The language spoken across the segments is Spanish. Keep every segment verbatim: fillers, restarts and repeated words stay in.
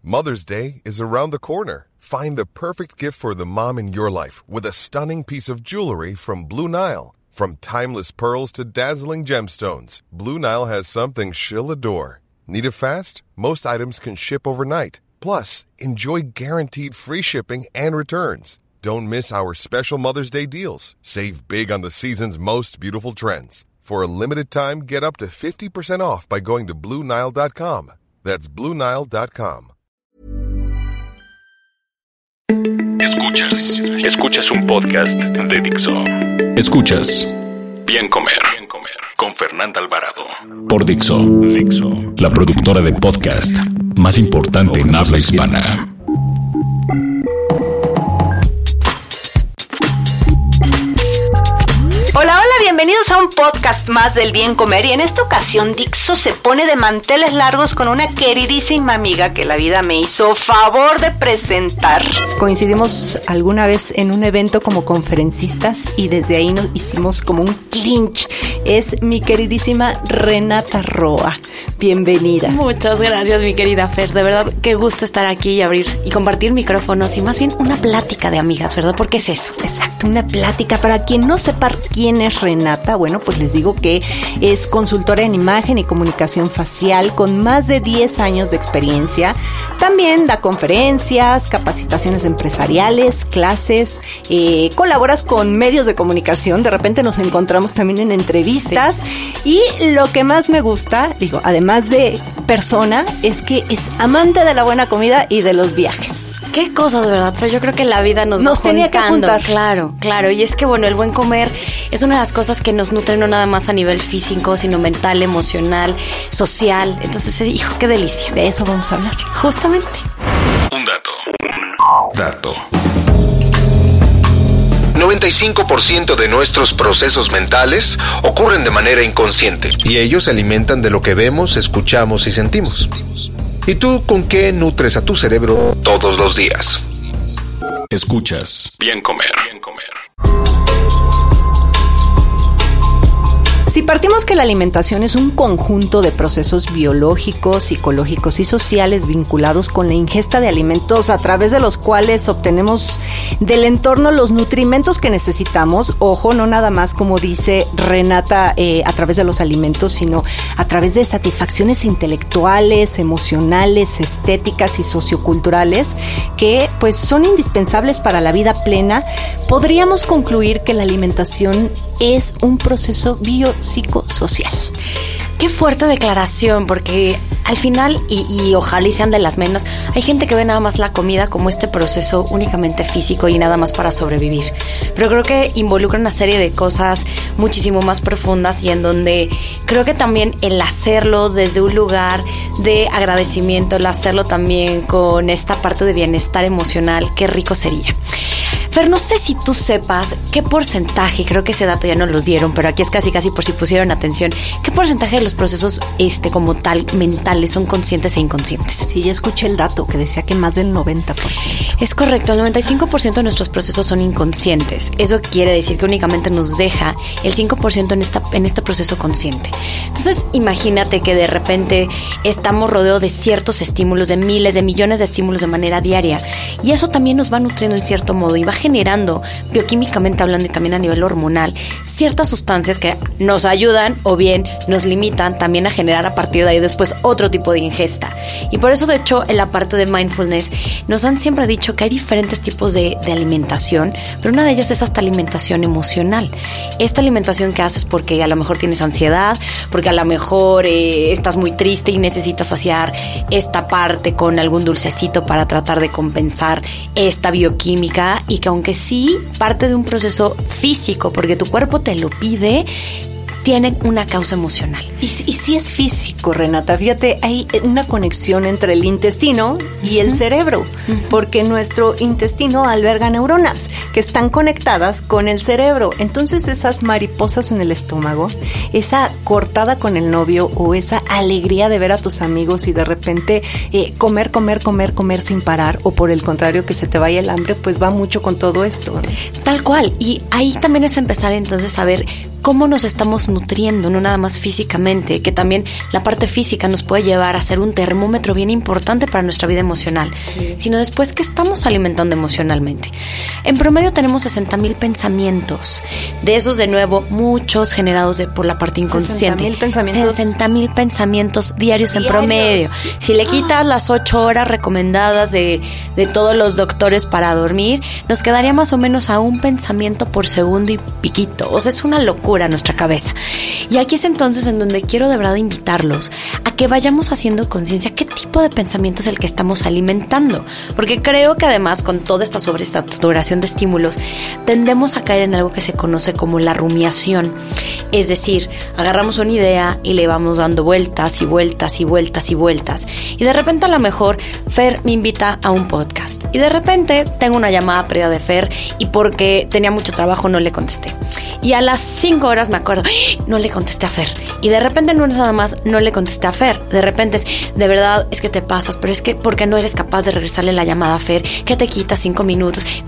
Mother's Day is around the corner. Find the perfect gift for the mom in your life with a stunning piece of jewelry from Blue Nile. From timeless pearls to dazzling gemstones, Blue Nile has something she'll adore. Need it fast? Most items can ship overnight. Plus, enjoy guaranteed free shipping and returns. Don't miss our special Mother's Day deals. Save big on the season's most beautiful trends. For a limited time, get up to fifty percent off by going to Blue Nile dot com. That's Blue Nile dot com. Escuchas, escuchas un podcast de Dixo. Escuchas Bien Comer, Bien Comer con Fernanda Alvarado por Dixo, Dixo, la productora de podcast más importante en habla hispana. Hola, hola, bienvenidos a un podcast más del Bien Comer, y en esta ocasión Dixo se pone de manteles largos con una queridísima amiga que la vida me hizo favor de presentar. Coincidimos alguna vez en un evento como conferencistas y desde ahí nos hicimos como un clinch. Es mi queridísima Renata Roa. Bienvenida. Muchas gracias, mi querida Fer. De verdad, qué gusto estar aquí y abrir y compartir micrófonos y más bien una plática de amigas, ¿verdad? Porque es eso. Exacto, una plática. Para quien no sepa quién es Renata, bueno, pues les digo que es consultora en imagen y comunicación facial con más de diez años de experiencia. También da conferencias, capacitaciones empresariales, clases, eh, colaboras con medios de comunicación. De repente nos encontramos también en entrevistas. Sí. Y lo que más me gusta, digo, además más de persona, es que es amante de la buena comida y de los viajes. Qué cosa, de verdad, pero yo creo que la vida nos, nos va tenía que apuntar. Claro, claro, y es que bueno, el buen comer es una de las cosas que nos nutren no nada más a nivel físico, sino mental, emocional, social. Entonces, hijo, qué delicia. De eso vamos a hablar. Justamente. Un dato. Dato. noventa y cinco por ciento de nuestros procesos mentales ocurren de manera inconsciente y ellos se alimentan de lo que vemos, escuchamos y sentimos. ¿Y tú con qué nutres a tu cerebro todos los días? Escuchas Bien Comer. Bien Comer. Si partimos que la alimentación es un conjunto de procesos biológicos, psicológicos y sociales vinculados con la ingesta de alimentos a través de los cuales obtenemos del entorno los nutrimentos que necesitamos, ojo, no nada más como dice Renata eh, a través de los alimentos, sino a través de satisfacciones intelectuales, emocionales, estéticas y socioculturales que pues son indispensables para la vida plena, podríamos concluir que la alimentación es un proceso biopsicosocial. Qué fuerte declaración, porque al final, y, y ojalá y sean de las menos, hay gente que ve nada más la comida como este proceso únicamente físico y nada más para sobrevivir. Pero creo que involucra una serie de cosas muchísimo más profundas y en donde creo que también el hacerlo desde un lugar de agradecimiento, el hacerlo también con esta parte de bienestar emocional, qué rico sería. Fer, no sé si tú sepas qué porcentaje, creo que ese dato ya nos los dieron, pero aquí es casi casi por si pusieron atención, qué porcentaje de los procesos este como tal mentales son conscientes e inconscientes. Sí, ya escuché el dato que decía que más del noventa por ciento. Es correcto, el noventa y cinco por ciento de nuestros procesos son inconscientes. Eso quiere decir que únicamente nos deja el cinco por ciento en, esta, en este proceso consciente. Entonces, imagínate que de repente estamos rodeados de ciertos estímulos, de miles, de millones de estímulos de manera diaria, y eso también nos va nutriendo en cierto modo y va generando, bioquímicamente hablando y también a nivel hormonal, ciertas sustancias que nos ayudan o bien nos limitan también a generar a partir de ahí después otro tipo de ingesta. Y por eso, de hecho, en la parte de mindfulness nos han siempre dicho que hay diferentes tipos de, de alimentación, pero una de ellas es hasta alimentación emocional. Esta alimentación que haces porque a lo mejor tienes ansiedad, porque a lo mejor eh, estás muy triste y necesitas saciar esta parte con algún dulcecito para tratar de compensar esta bioquímica, y que aunque sí parte de un proceso físico, porque tu cuerpo te lo pide, tienen una causa emocional. Y, y sí es físico, Renata. Fíjate, hay una conexión entre el intestino y el uh-huh. cerebro, uh-huh. porque nuestro intestino alberga neuronas que están conectadas con el cerebro. Entonces esas mariposas en el estómago, esa cortada con el novio o esa alegría de ver a tus amigos y de repente eh, comer, comer, comer, comer sin parar, o por el contrario que se te vaya el hambre, pues va mucho con todo esto, ¿no? Tal cual. Y ahí también es empezar entonces a ver cómo nos estamos nutriendo, no nada más físicamente, que también la parte física nos puede llevar a ser un termómetro bien importante para nuestra vida emocional, sí. sino después que estamos alimentando emocionalmente. En promedio tenemos sesenta mil pensamientos, de esos de nuevo, muchos generados de, por la parte inconsciente. sesenta mil pensamientos. sesenta mil pensamientos diarios, diarios en promedio. Si le quitas las ocho horas recomendadas de, de todos los doctores para dormir, nos quedaría más o menos a un pensamiento por segundo y piquito. O sea, es una locura nuestra cabeza. Y aquí es entonces en donde quiero de verdad invitarlos a que vayamos haciendo conciencia qué tipo de pensamiento es el que estamos alimentando. Porque creo que además con toda esta sobresaturación de estímulos tendemos a caer en algo que se conoce como la rumiación. Es decir, agarramos una idea y le vamos dando vueltas y vueltas y vueltas y vueltas. Y de repente a lo mejor Fer me invita a un podcast. Y de repente tengo una llamada perdida de Fer y porque tenía mucho trabajo no le contesté. Y a las cinco horas me acuerdo, no le contesté a Fer. Y de repente no es nada más, no le contesté a Fer. De repente es, de verdad, es que te pasas, pero es que porque no eres capaz de regresarle la llamada a Fer, que te quita cinco minutos. Y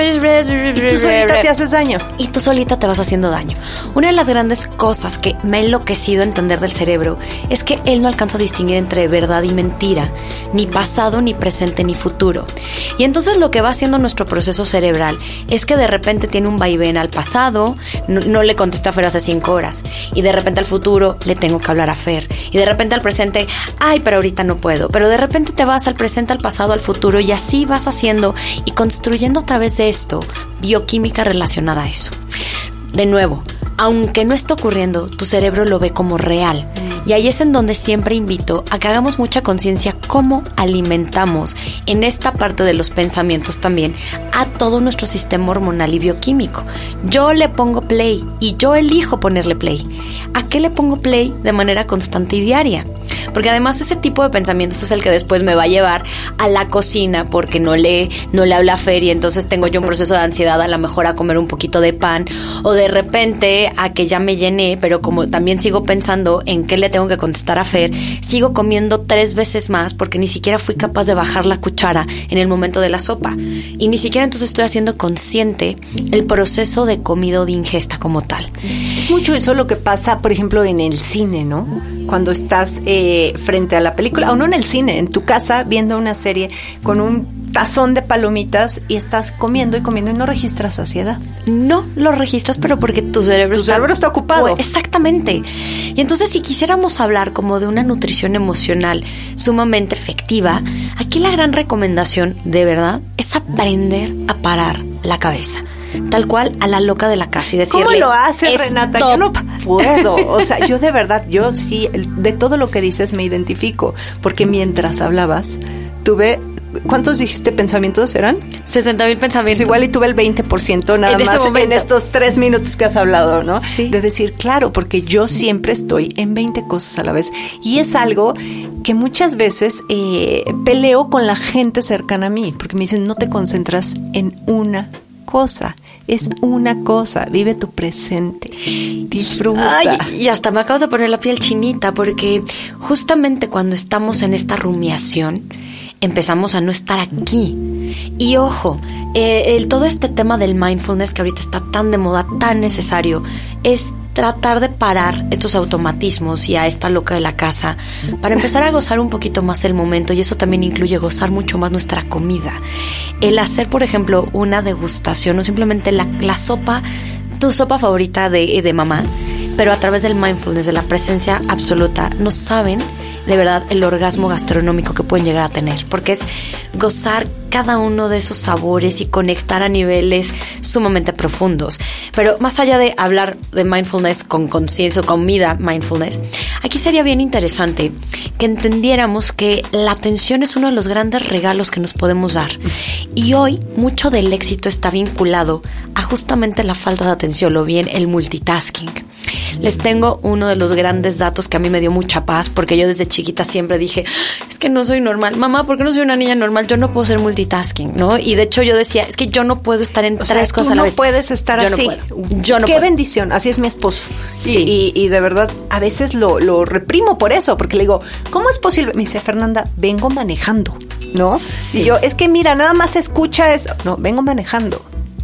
tú solita te haces daño. Y tú solita te vas haciendo daño. Una de las grandes cosas que me ha enloquecido entender del cerebro es que él no alcanza a distinguir entre verdad y mentira, ni pasado, ni presente, ni futuro. Y entonces lo que va haciendo nuestro proceso cerebral es que de repente tiene un vaivén al pasado, no, no le contesté a Fer hace cinco horas, y de repente al futuro le tengo que hablar a Fer, y de repente al presente, ay, pero ahorita no puedo, pero de repente te vas al presente, al pasado, al futuro, y así vas haciendo y construyendo a través de esto bioquímica relacionada a eso. De nuevo, aunque no esté ocurriendo, tu cerebro lo ve como real. Y ahí es en donde siempre invito a que hagamos mucha conciencia cómo alimentamos en esta parte de los pensamientos también a todo nuestro sistema hormonal y bioquímico. Yo le pongo play y yo elijo ponerle play. ¿A qué le pongo play de manera constante y diaria? Porque además ese tipo de pensamientos es el que después me va a llevar a la cocina porque no le, no le habla a Fer y entonces tengo yo un proceso de ansiedad, a lo mejor a comer un poquito de pan, o de repente a que ya me llené, pero como también sigo pensando en qué le tengo que contestar a Fer, sigo comiendo tres veces más porque ni siquiera fui capaz de bajar la cuchara en el momento de la sopa. Y ni siquiera entonces estoy haciendo consciente el proceso de comida o de ingesta como tal. Es mucho eso lo que pasa, por ejemplo, en el cine, ¿no? Cuando estás eh, frente a la película, o no en el cine, en tu casa viendo una serie con un tazón de palomitas y estás comiendo y comiendo y no registras saciedad. No lo registras, pero porque tu cerebro, tu está, cerebro está ocupado. Exactamente. Y entonces si quisiéramos hablar como de una nutrición emocional sumamente efectiva, aquí la gran recomendación, de verdad, es aprender a parar la cabeza. Tal cual a la loca de la casa y decirle... ¿Cómo lo haces, Renata? Yo no puedo. O sea, yo de verdad, yo sí, de todo lo que dices me identifico. Porque mientras hablabas, tuve... ¿Cuántos dijiste pensamientos eran? sesenta mil pensamientos. Pues igual y tuve el veinte por ciento nada en más este en estos tres minutos que has hablado, ¿no? Sí. De decir, claro, porque yo siempre estoy en veinte cosas a la vez. Y es algo que muchas veces eh, peleo con la gente cercana a mí. Porque me dicen, no te concentras en una cosa. Es una cosa, vive tu presente, disfruta. Ay, y hasta me acabas de poner la piel chinita, porque justamente cuando estamos en esta rumiación, empezamos a no estar aquí. Y ojo, eh, el, todo este tema del mindfulness que ahorita está tan de moda, tan necesario, es tratar de parar estos automatismos y a esta loca de la casa para empezar a gozar un poquito más el momento, y eso también incluye gozar mucho más nuestra comida. El hacer, por ejemplo, una degustación o simplemente la, la sopa, tu sopa favorita de, de mamá, pero a través del mindfulness, de la presencia absoluta, no saben de verdad el orgasmo gastronómico que pueden llegar a tener, porque es gozar cada uno de esos sabores y conectar a niveles sumamente profundos. Pero más allá de hablar de mindfulness con conciencia o comida mindfulness, aquí sería bien interesante que entendiéramos que la atención es uno de los grandes regalos que nos podemos dar. Y hoy mucho del éxito está vinculado a justamente la falta de atención, o bien el multitasking. Les tengo uno de los grandes datos que a mí me dio mucha paz, porque yo desde chiquita siempre dije, es que no soy normal. Mamá, ¿por qué no soy una niña normal? Yo no puedo ser multitasking, ¿no? Y de hecho yo decía, es que yo no puedo estar en o tres sea, cosas a la no vez. Puedes estar yo así. No puedo. Yo no Qué puedo. bendición, así es mi esposo. Sí. Y, y, y de verdad, a veces lo, lo reprimo por eso, porque le digo, ¿cómo es posible? Me dice, Fernanda, vengo manejando, ¿no? Sí. Y yo, es que mira, nada más escucha eso. No, vengo manejando.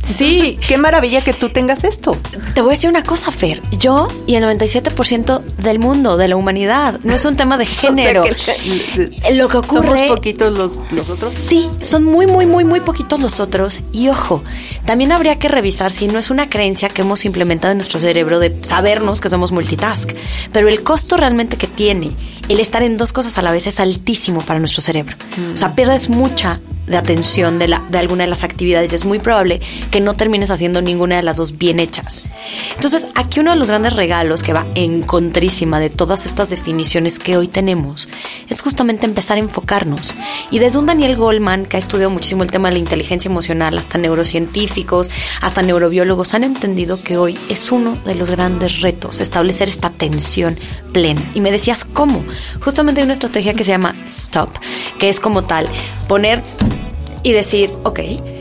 Sí. Entonces, qué maravilla que tú tengas esto. Te voy a decir una cosa, Fer. Yo y el noventa y siete por ciento del mundo, de la humanidad. No es un tema de género. O sea que lo que ocurre... ¿Somos poquitos los, los otros? Sí, son muy, muy, muy, muy poquitos los otros. Y ojo, también habría que revisar si no es una creencia que hemos implementado en nuestro cerebro de sabernos que somos multitask. Pero el costo realmente que tiene el estar en dos cosas a la vez es altísimo para nuestro cerebro. Mm. O sea, pierdes mucha de atención de, la, de alguna de las actividades y es muy probable que no termines haciendo ninguna de las dos bien hechas. Entonces, aquí uno de los grandes regalos que va en contrísima de todas estas definiciones que hoy tenemos es justamente empezar a enfocarnos. Y desde un Daniel Goleman, que ha estudiado muchísimo el tema de la inteligencia emocional, hasta neurocientíficos, hasta neurobiólogos, han entendido que hoy es uno de los grandes retos, establecer esta atención plena. Y me decías, ¿cómo? Justamente hay una estrategia que se llama STOP, que es como tal, poner y decir, ok,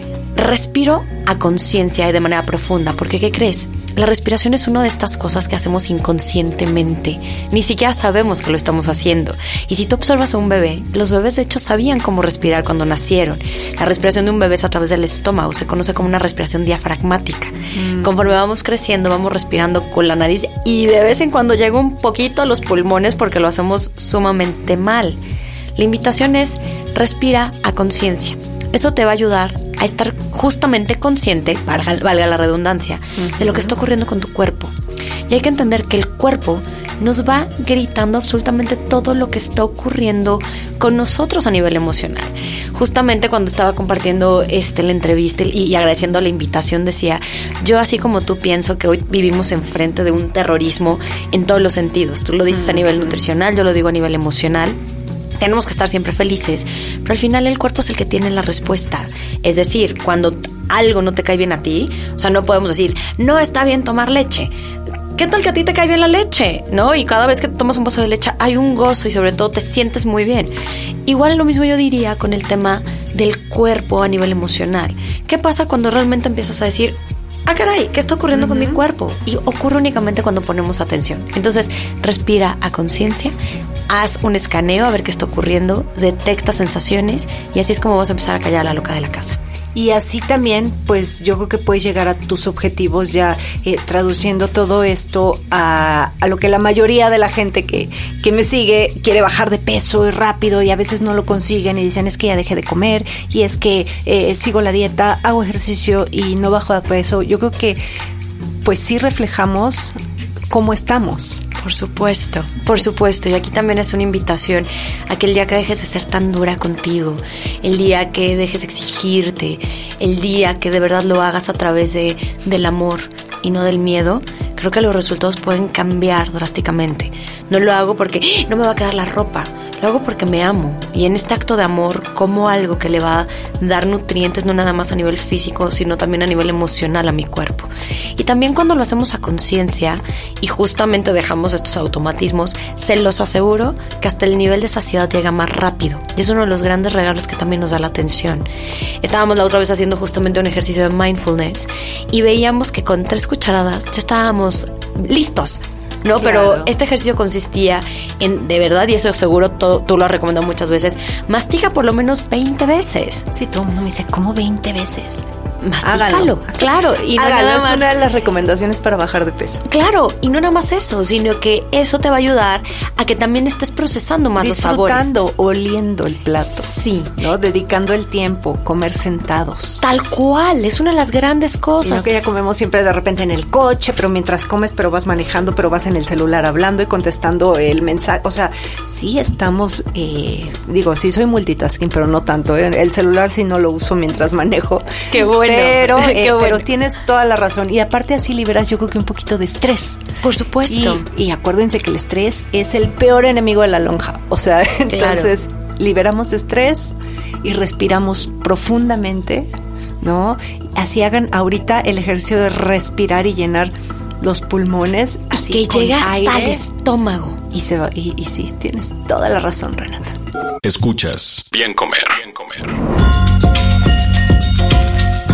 respiro a conciencia y de manera profunda, porque ¿qué crees? La respiración es una de estas cosas que hacemos inconscientemente. Ni siquiera sabemos que lo estamos haciendo. Y si tú observas a un bebé, los bebés de hecho sabían cómo respirar cuando nacieron. La respiración de un bebé es a través del estómago, se conoce como una respiración diafragmática. Mm. Conforme vamos creciendo, vamos respirando con la nariz y de vez en cuando llega un poquito a los pulmones porque lo hacemos sumamente mal. La invitación es respira a conciencia. Eso te va a ayudar a estar justamente consciente, valga, valga la redundancia, uh-huh. de lo que está ocurriendo con tu cuerpo. Y hay que entender que el cuerpo nos va gritando absolutamente todo lo que está ocurriendo con nosotros a nivel emocional. Justamente cuando estaba compartiendo este, la entrevista y, y agradeciendo la invitación, decía, yo así como tú pienso que hoy vivimos enfrente de un terrorismo en todos los sentidos. Tú lo dices uh-huh. a nivel nutricional, yo lo digo a nivel emocional. Tenemos que estar siempre felices, pero al final el cuerpo es el que tiene la respuesta. Es decir, cuando algo no te cae bien a ti, o sea, no podemos decir, no está bien tomar leche. ¿Qué tal que a ti te cae bien la leche? ¿No? Y cada vez que tomas un vaso de leche hay un gozo y sobre todo te sientes muy bien. Igual lo mismo yo diría con el tema del cuerpo a nivel emocional. ¿Qué pasa cuando realmente empiezas a decir, ah, caray, ¿qué está ocurriendo uh-huh. con mi cuerpo? Y ocurre únicamente cuando ponemos atención. Entonces, respira a conciencia, haz un escaneo a ver qué está ocurriendo, detecta sensaciones y así es como vas a empezar a callar a la loca de la casa. Y así también, pues yo creo que puedes llegar a tus objetivos ya eh, traduciendo todo esto a, a lo que la mayoría de la gente que, que me sigue quiere bajar de peso y rápido y a veces no lo consiguen y dicen es que ya dejé de comer y es que eh, sigo la dieta, hago ejercicio y no bajo de peso. Yo creo que pues sí reflejamos cómo estamos. Por supuesto, por supuesto. Y aquí también es una invitación a que el día que dejes de ser tan dura contigo, el día que dejes de exigirte, el día que de verdad lo hagas a través de, del amor y no del miedo, creo que los resultados pueden cambiar drásticamente. No lo hago porque no me va a quedar la ropa. Lo hago porque me amo y en este acto de amor como algo que le va a dar nutrientes no nada más a nivel físico sino también a nivel emocional a mi cuerpo. Y también cuando lo hacemos a conciencia y justamente dejamos estos automatismos, se los aseguro que hasta el nivel de saciedad llega más rápido y es uno de los grandes regalos que también nos da la atención. Estábamos la otra vez haciendo justamente un ejercicio de mindfulness y veíamos que con tres cucharadas ya estábamos listos. No, claro. Pero este ejercicio consistía en, de verdad, y eso seguro todo, tú lo has recomendado muchas veces, mastica por lo menos veinte veces. Sí, todo el mundo me dice, ¿cómo veinte veces? Mastícalo, claro. Y no Hágalo, nada es más, una de las recomendaciones para bajar de peso. Claro, y no nada más eso, sino que eso te va a ayudar a que también estés procesando más los sabores. Disfrutando, oliendo el plato. Sí. ¿No? Dedicando el tiempo, comer sentados. Tal cual, es una de las grandes cosas. Y no que ya comemos siempre de repente en el coche, pero mientras comes, pero vas manejando, pero vas en el celular hablando y contestando el mensaje. O sea, sí estamos, eh, digo, sí soy multitasking, pero no tanto. ¿eh? El celular sí no lo uso mientras manejo. Qué bueno. Pero, eh, Qué bueno. pero tienes toda la razón. Y aparte así liberas yo creo que un poquito de estrés. Por supuesto. Y, y acuérdense que el estrés es el peor enemigo de la lonja. O sea, claro. Entonces liberamos estrés y respiramos profundamente, ¿no? Así hagan ahorita el ejercicio de respirar y llenar los pulmones. Así que con llega hasta aire, el estómago. Y se va, y, y sí, tienes toda la razón, Renata. Escuchas Bien Comer. Bien Comer.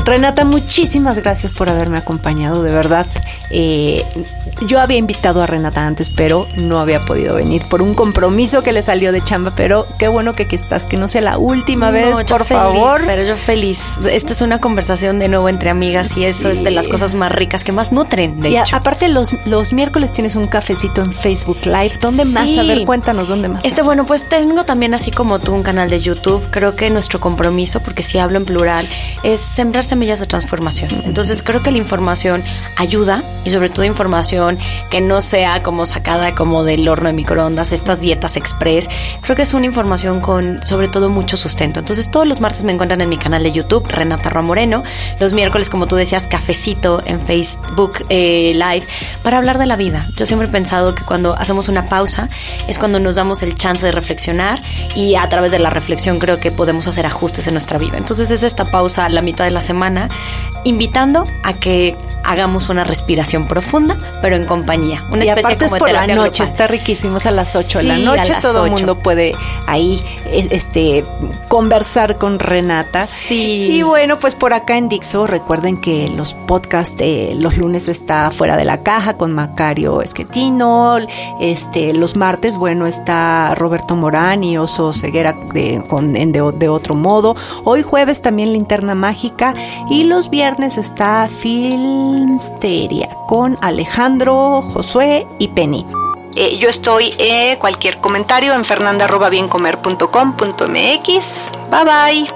Renata, muchísimas gracias por haberme acompañado, de verdad. Eh, yo había invitado a Renata antes, pero no había podido venir por un compromiso que le salió de chamba, pero qué bueno que aquí estás, que no sea la última vez, no, por feliz, favor. Pero yo feliz. Esta es una conversación de nuevo entre amigas y eso sí. Es de las cosas más ricas que más nutren, de y hecho. A, aparte, los, los miércoles tienes un cafecito en Facebook Live. ¿Dónde sí. más? A ver, cuéntanos, ¿dónde más? Este, bueno, pues tengo también, así como tú, un canal de YouTube. Creo que nuestro compromiso, porque si hablo en plural, es sembrar semillas de transformación. Entonces creo que la información ayuda, y sobre todo información que no sea como sacada como del horno de microondas, estas dietas express. Creo que es una información con sobre todo mucho sustento. Entonces todos los martes me encuentran en mi canal de YouTube, Renata Roa Moreno. Los miércoles, como tú decías, cafecito en Facebook eh, Live, para hablar de la vida. Yo siempre he pensado que cuando hacemos una pausa es cuando nos damos el chance de reflexionar, y a través de la reflexión creo que podemos hacer ajustes en nuestra vida. Entonces es esta pausa a la mitad de la semana, invitando a que hagamos una respiración profunda, pero en compañía. Una y especie aparte como es por de la noche, grupal. Está riquísimo, es a las ocho sí, de la noche, todo el mundo ocho. Puede ahí este conversar con Renata. Sí. Y bueno, pues por acá en Dixo, recuerden que los podcasts de los lunes está Fuera de la Caja con Macario Esquetino, este los martes, bueno, está Roberto Morán y Oso Ceguera de, con, de, de otro modo. Hoy jueves también Linterna Mágica, y los viernes está Filmsteria con Alejandro, Josué y Penny. Eh, yo estoy, eh, cualquier comentario en fernanda arroba biencomer punto com punto m x. Bye bye.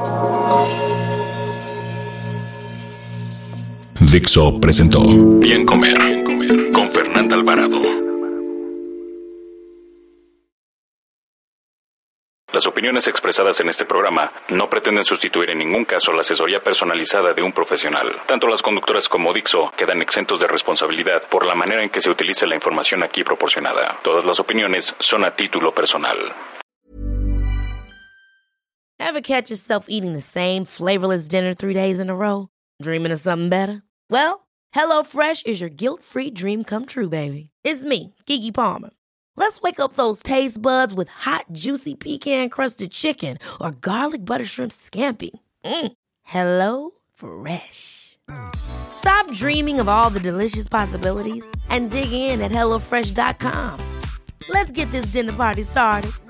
Dixo presentó Bien Comer con Fernanda Alvarado. Las opiniones expresadas en este programa no pretenden sustituir en ningún caso la asesoría personalizada de un profesional. Tanto las conductoras como Dixo quedan exentos de responsabilidad por la manera en que se utilice la información aquí proporcionada. Todas las opiniones son a título personal. Ever catch yourself eating the same flavorless dinner three days in a row? Dreaming of something better? Well, HelloFresh is your guilt-free dream come true, baby. It's me, Keke Palmer. Let's wake up those taste buds with hot, juicy pecan-crusted chicken or garlic butter shrimp scampi. Mm. Hello Fresh. Stop dreaming of all the delicious possibilities and dig in at hello fresh dot com. Let's get this dinner party started.